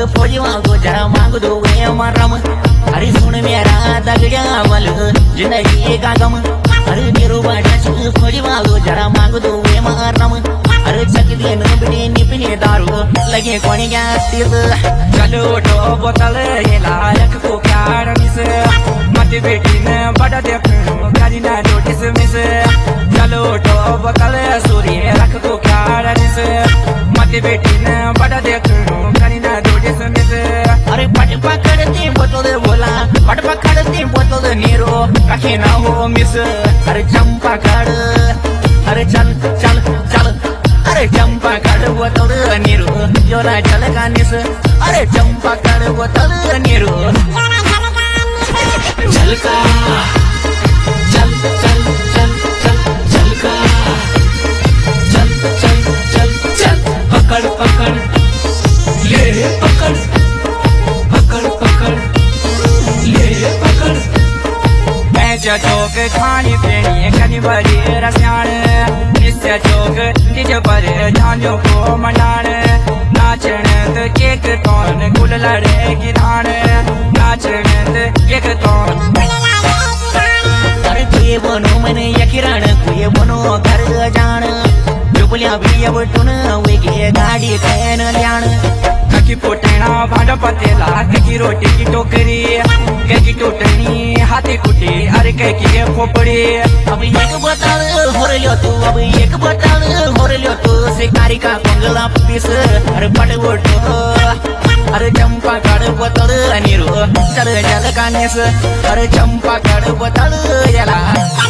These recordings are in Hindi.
फौजीवा को जरा मांग दो वे मरम। अरे सुन मेरा दगड़िया वाल जिंदगी का गम। अरे नीरू बाटा फौजीवा को जरा मांग दो वे मरम। अरे चक दिन बिड़ी निपने दारू लगे कोनी गैस तेज। चलो उठो बोतल ये लायक को प्यार मिस मत बेटी ने बड़ा देख करी ना नोटिस मिस। चलो उठो बोतल सूर्य रख को प्यार मिस मत बेटी ने बड़ा देख करी ना नोटिस मिस। अरे पट पकड़ती बोतल बोला पट पकड़ती बोतल नीरो रखे ना हो मिस। अरे चंपा कर अरे चल चल चल। अरे चंपा कर बोतल नीरो जोरा चल कानिस। अरे चंपा कर बोतल नीरो झलका चल चल चल चल झलका चल चल चल चल। पकड़ पकड़ ले पकड़ पकड़ पकड़ ले पकड़। पैसा चौक खानी पीनी कनी बड़ी रस्याण। इससे चौक डिज पर झांझों को मनाण। नाचण त केक तौन गुल लड़े की धान। नाचण त केक तौन। अरे कुए बनो मैंने यकिरण कुए बनो घर जान। डुबलिया भी अब टुन वे के गाड़ी कैन ल्याण। ककी पोटना भांडा पतेला ककी रोटी की टोकरी ककी टोटनी हाथी कुटी अरे ककी खोपड़ी। अब एक बोतल हो लियो तू अब एक बोतल हो लियो तू शिकारी का पंगला पीस। अरे बड़ बोटो अरे चंपा काड़ बोतल नीरो चल चल कानिस। अरे चंपा काड़ बोतल जला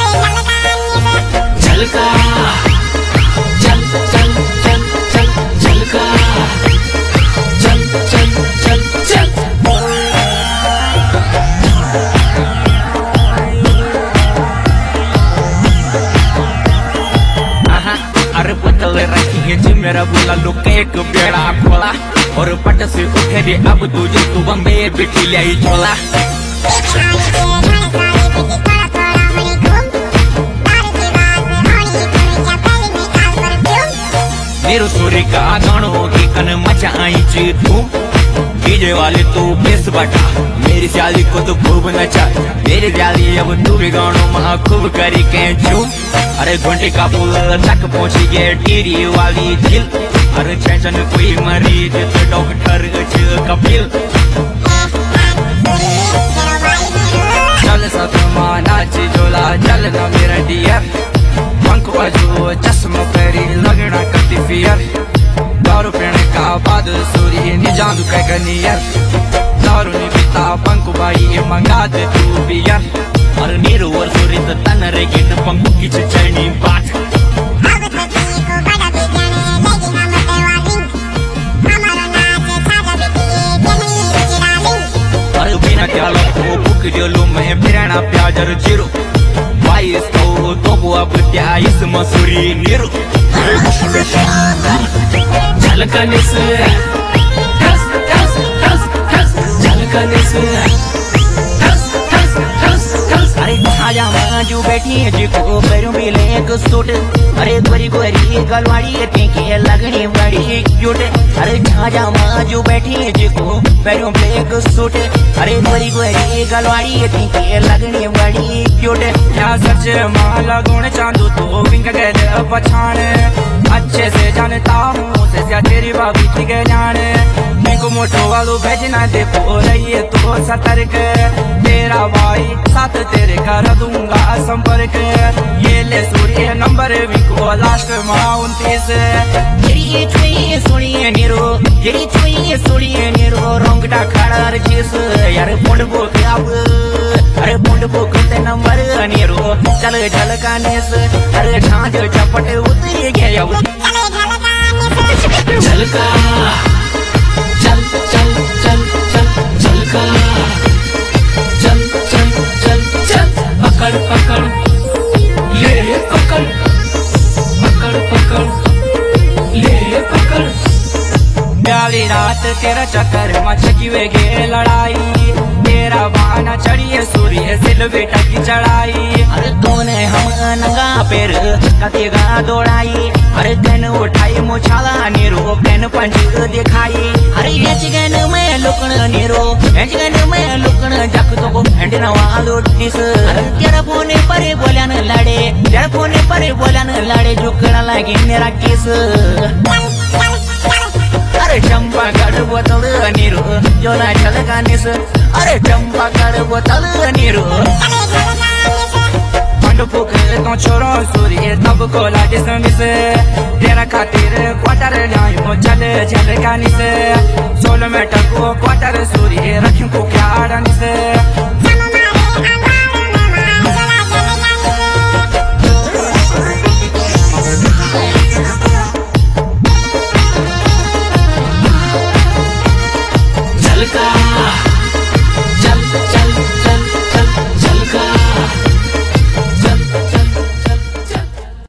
झलका चल चल चल चल झलका चल चल चल चल। अरे बोतल रखी है जी मेरा बोला लोग एक बेड़ा खोला। और पट से उठे दे अब तुझे तू बम्बे बिठी ले झोला। नीरू सूर्य का गानों की कन मचा आई धूम। डीजे वाले तू बेस बटा मेरी स्याली को तो खूब नचा। मेरी स्याली अब तू भी गानों में खूब करी के झूम। अरे घंटे का पुल तक पहुंची गए टीरी वाली झील। अरे टेंशन कोई मरीज तो डॉक्टर कपिल। चल सतमा नाच जोला चल ना मेरा डियर। पंख बाजू चश्मा पहरी लगना कति फियर। दारू पीने का बाद सूर्य निजादू का गनियर। दारू ने पिता पंख भाई मंगा दे तू बियर। और नीरू और सूर्य तो तन रेगी न पंख की चढ़नी बात। और बिना क्या लो बुक जोलू में बिराना प्याजर जीरो। बाईस तो अब क्या इस मसूरी नीरू झलकने से झलकने से। अरे छाया माजू बैठी है जिको पैरों में लेक सूट। अरे गोरी गोरी गलवाड़ी के लगनी बड़ी क्यूट। अरे छाया माजू बैठी है जिको पैरों में लेक सूट। अरे गोरी गोरी गलवाड़ी के लगनी बड़ी क्यूट। क्या सच माला गुण चांदू तो विंक गए पछाण। अच्छे से जानता हूँ से तेरी भाभी की गए जान। को मोटो वालों भेजना दे पो रही है तो सतर्क। तेरा भाई साथ तेरे कर दूंगा संपर्क। ये ले सूर्य नंबर विको लास्ट 29। जेरी छुई सुनिए नीरो जेरी छुई सुनिए नीरो रोंगटा खड़ा रजिस। यार बोंड बो क्या अरे बोंड बो करते नंबर नीरो चल झलकानेस। अरे ढांच चपट उतरी गया झलका चल चल चल चल झलका चल चल चल चल। पकड़ पकड़ ले पकड़ पकड़ पकड़ ले पकड़। प्याली रात तेरा चक्कर मचकी वे गे लड़ाई। तेरा बहाना चढ़िए सूर्य सिल बेटा की चढ़ाई। अरे दोने हम नंगा पैर कतेगा दौड़ाई। अरे गन उठाई मुछाला नीरो गन पंच दिखाई। अरे एचगन में लुकण नीरो एचगन में लुकण जक तो हंडना वालो टिस। अरे तेरा फोने पर बोल्या न लड़े तेरा फोने पर बोल्या न लड़े झुकना लगी मेरा किस। अरे चंपागढ़ बोतल नीरो जो ना चलगा निस। अरे चंपागढ़ बोतल नीरो फूक तो छोरो सूर्य तब को लागे समिस। तेरा खातिर क्वार्टर लायो चल चल गानी से 16 मीटर को क्वार्टर सूर्य रखूं को क्या डानी से।